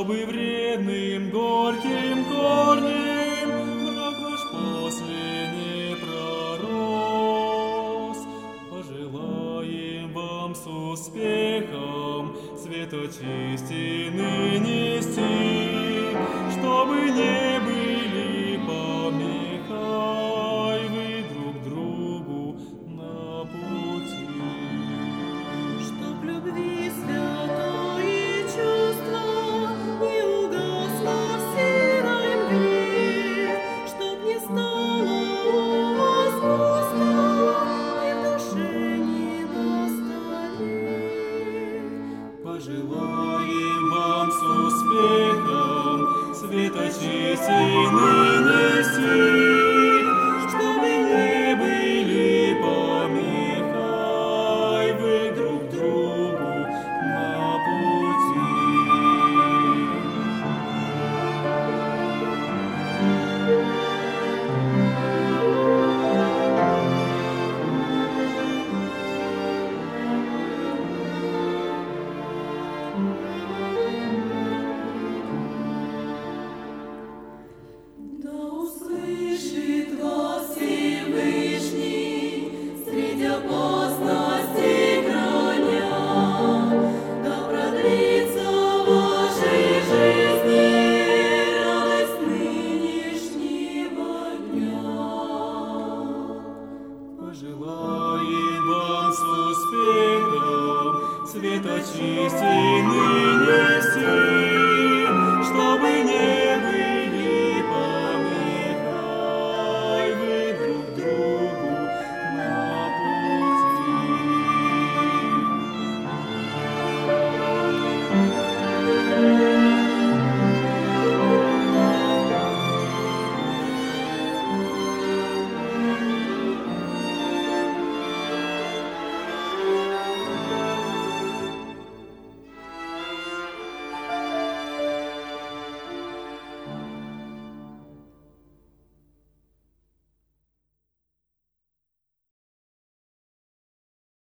чтобы вредным горьким корнем брак ваш после не пророс. Пожелаем вам с успехом святость истины нести, чтобы не были помехой вы друг другу на пути. Чтоб любви святой чувства не угасло в серой мгле, чтоб не стало у вас пусто и в душе не на столе. Пожелаем вам с успехом святость истины нести,